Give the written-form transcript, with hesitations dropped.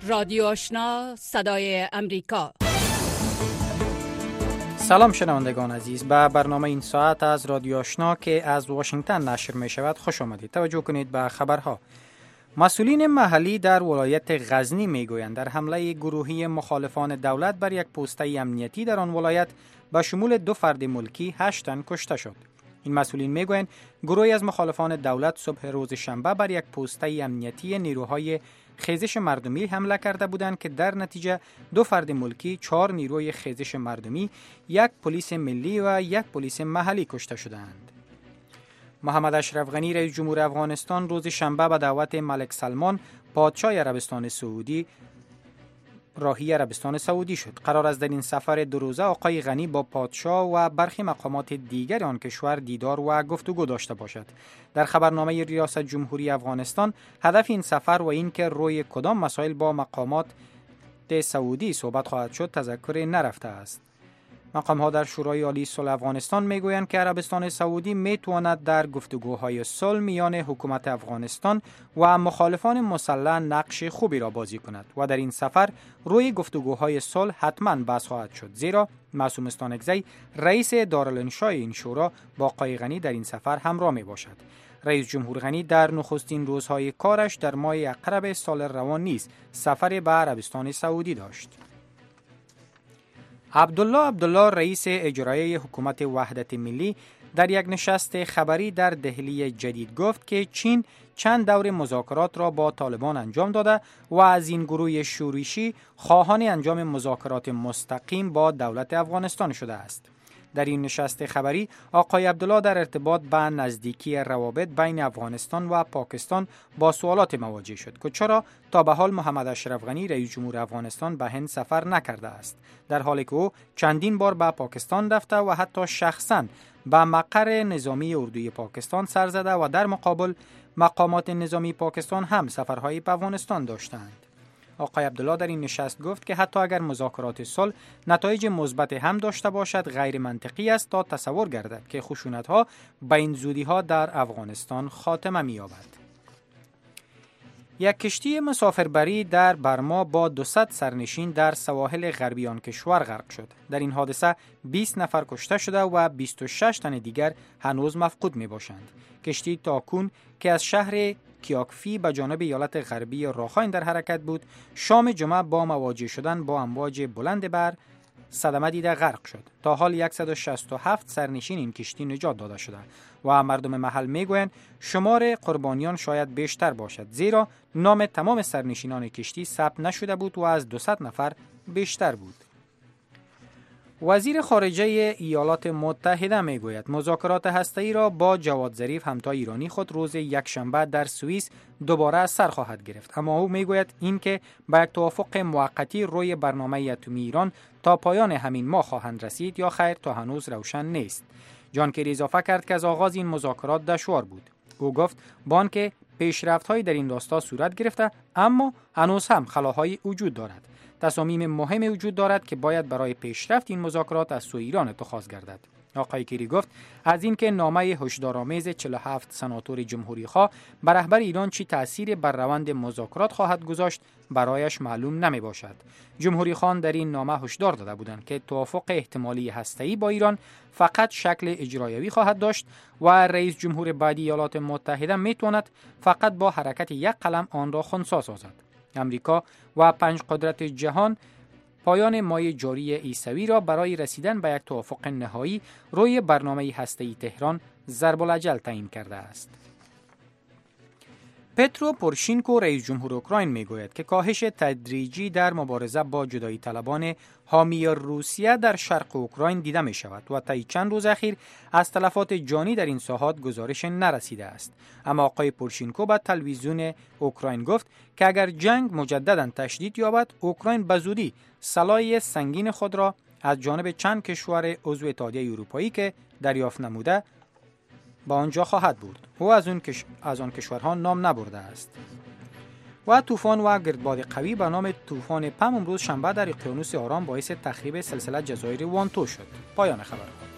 رادیو آشنا صدای امریکا. سلام شنوندگان عزیز، به برنامه این ساعت از رادیو آشنا که از واشنگتن نشر می شود خوش آمدید. توجه کنید به خبرها. مسئولین محلی در ولایت غزنی می گویند در حمله گروهی مخالفان دولت بر یک پوسته امنیتی در آن ولایت به شمول 2 فرد ملکی 8 تن کشته شد. این مسئولین می گویند گروهی از مخالفان دولت صبح روز شنبه بر یک پوسته امنیتی نیروهای خیزش مردمی حمله کرده بودند که در نتیجه 2 فرد ملکی، 4 نیروی خیزش مردمی، 1 پلیس ملی و 1 پلیس محلی کشته شدند. محمد اشرف غنی رئیس جمهور افغانستان روز شنبه به دعوت ملک سلمان پادشاه عربستان سعودی راهی عربستان سعودی شد. قرار است در این سفر 2 روزه آقای غنی با پادشاه و برخی مقامات دیگر آن کشور دیدار و گفتگو داشته باشد. در خبرنامه ریاست جمهوری افغانستان هدف این سفر و اینکه روی کدام مسائل با مقامات سعودی صحبت خواهد شد تذکر نرفته است. مقام‌ها در شورای عالی صلح افغانستان میگویند که عربستان سعودی میتواند در گفتگوهای صلح میان حکومت افغانستان و مخالفان مسلح نقش خوبی را بازی کند و در این سفر روی گفتگوهای صلح حتما بحث خواهد شد، زیرا معصوم استانکزی رئیس دارالانشای این شورا با آقای غنی در این سفر همراه می باشد. رئیس جمهور غنی در نخستین روزهای کارش در ماه اقرب سال روان نیز سفر به عربستان سعودی داشت. عبدالله رئیس اجرایی حکومت وحدت ملی در یک نشست خبری در دهلی جدید گفت که چین چند دور مذاکرات را با طالبان انجام داده و از این گروه شورشی خواهان انجام مذاکرات مستقیم با دولت افغانستان شده است. در این نشست خبری آقای عبدالله در ارتباط به نزدیکی روابط بین افغانستان و پاکستان با سوالات مواجه شد که چرا تا به حال محمد اشرف غنی رئیس جمهور افغانستان به هند سفر نکرده است، در حالی که او چندین بار به پاکستان رفته و حتی شخصاً به مقر نظامی اردوی پاکستان سر زده و در مقابل مقامات نظامی پاکستان هم سفرهای به افغانستان داشتند. آقای عبدالله در این نشست گفت که حتی اگر مذاکرات صلح نتایج مثبت هم داشته باشد غیر منطقی است تا تصور گردد که خشونت‌ها به این زودی‌ها در افغانستان خاتمه می‌یابد. یک کشتی مسافربری در برما با 200 سرنشین در سواحل غربی آن کشور غرق شد. در این حادثه 20 نفر کشته شده و 26 تن دیگر هنوز مفقود می‌باشند. کشتی تاکون که از شهر کیاکفی به جانب ایالت غربی راخاین در حرکت بود، شام جمعه با مواجه شدن با امواج بلند بر صدمه دیده غرق شد. تا حال 167 سرنشین این کشتی نجات داده شده و مردم محل میگویند شمار قربانیان شاید بیشتر باشد، زیرا نام تمام سرنشینان کشتی ثبت نشده بود و از 200 نفر بیشتر بود. وزیر خارجه ایالات متحده میگوید مذاکرات هسته‌ای را با جواد ظریف همتا ایرانی خود روز یکشنبه در سوئیس دوباره سر خواهد گرفت، اما او میگوید اینکه به یک توافق موقتی روی برنامه اتمی ایران تا پایان همین ماه خواهند رسید یا خیر تا هنوز روشن نیست. جان کری اضافه کرد که از آغاز این مذاکرات دشوار بود. او گفت با آنکه پیشرفت‌هایی در این راستا صورت گرفته اما هنوز هم خلاهایی وجود دارد. تصامیم مهمی وجود دارد که باید برای پیشرفت این مذاکرات از سوی ایران اتخاذ گردد. آقای کری گفت از اینکه نامه هشدارآمیز 47 سناتور جمهوری‌خواه بر رهبر ایران چی تأثیر بر روند مذاکرات خواهد گذاشت برایش معلوم نمی باشد. جمهوری‌خوان در این نامه هشدار داده بودند که توافق احتمالی هسته‌ای با ایران فقط شکل اجرایوی خواهد داشت و رئیس جمهور بعدی ایالات متحده میتواند فقط با حرکت یک قلم آن را خنثی سازد. امریکا و 5 قدرت جهان پایان ماه جاری عیسوی را برای رسیدن به یک توافق نهایی روی برنامه هسته‌ای تهران ضرب الاجل تعیین کرده است. پترو پورشینکو رئیس جمهور اوکراین میگوید که کاهش تدریجی در مبارزه با جدایی طلبان حامی روسیه در شرق اوکراین دیده می شود و طی چند روز اخیر از تلفات جانی در این ساحات گزارش نرسیده است. اما آقای پورشینکو به تلویزیون اوکراین گفت که اگر جنگ مجددا تشدید یابد اوکراین به زودی سلاح سنگین خود را از جانب چند کشور عضو اتحادیه اروپایی که دریافت نموده با آنجا خواهد برد. او از آن کشورها نام نبرده است. و طوفان و گردباد قوی به نام طوفان پم امروز شنبه در اقیانوس آرام باعث تخریب سلسله جزایر وانتو شد. پایان خبر.